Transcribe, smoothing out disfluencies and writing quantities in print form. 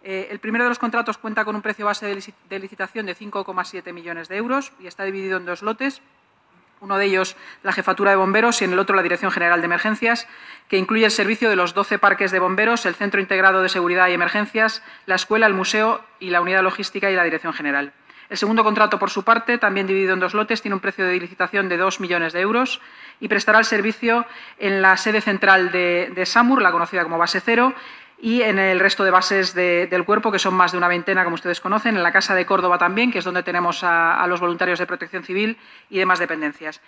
El primero de los contratos cuenta con un precio base de licitación de 5,7 millones de euros y está dividido en 2 lotes. Uno de ellos, la Jefatura de Bomberos, y en el otro, la Dirección General de Emergencias, que incluye el servicio de los 12 parques de bomberos, el Centro Integrado de Seguridad y Emergencias, la escuela, el museo y la Unidad Logística y la Dirección General. El segundo contrato, por su parte, también dividido en 2 lotes, tiene un precio de licitación de 2 millones de euros y prestará el servicio en la sede central de Samur, la conocida como Base Cero, y en el resto de bases del cuerpo, que son más de una veintena, como ustedes conocen, en la Casa de Córdoba también, que es donde tenemos a los voluntarios de Protección Civil y demás dependencias.